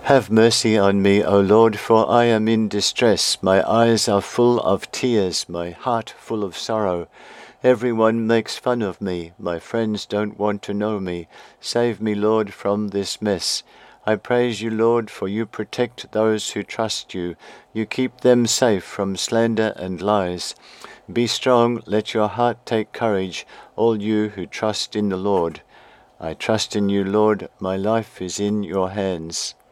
Have mercy on me, O Lord, for I am in distress. My eyes are full of tears, my heart full of sorrow. Everyone makes fun of me. My friends don't want to know me. Save me, Lord, from this mess. I praise you, Lord, for you protect those who trust you. You keep them safe from slander and lies. Be strong, let your heart take courage, all you who trust in the Lord. I trust in you, Lord, my life is in your hands.